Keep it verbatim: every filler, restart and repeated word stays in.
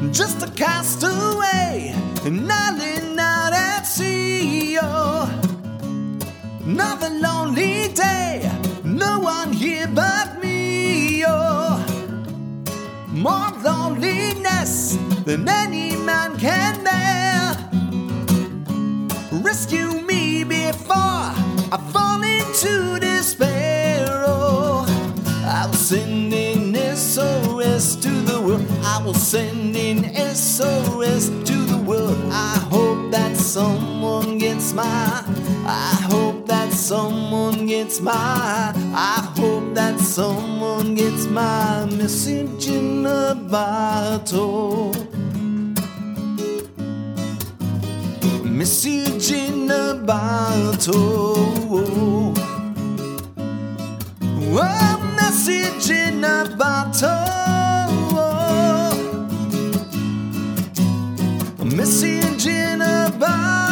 just a castaway, island out at sea. Oh, another lonely day, no one here but me. Oh, more loneliness than any man can bear. Rescue me before I fall into despair. Oh, I will send in S O S to the world. I will send in S O S to the world. I hope that someone gets my. I hope that someone gets my. I hope that someone gets my message in a bottle. Message in a bottle. Oh, message in a bottle. A message in a bottle.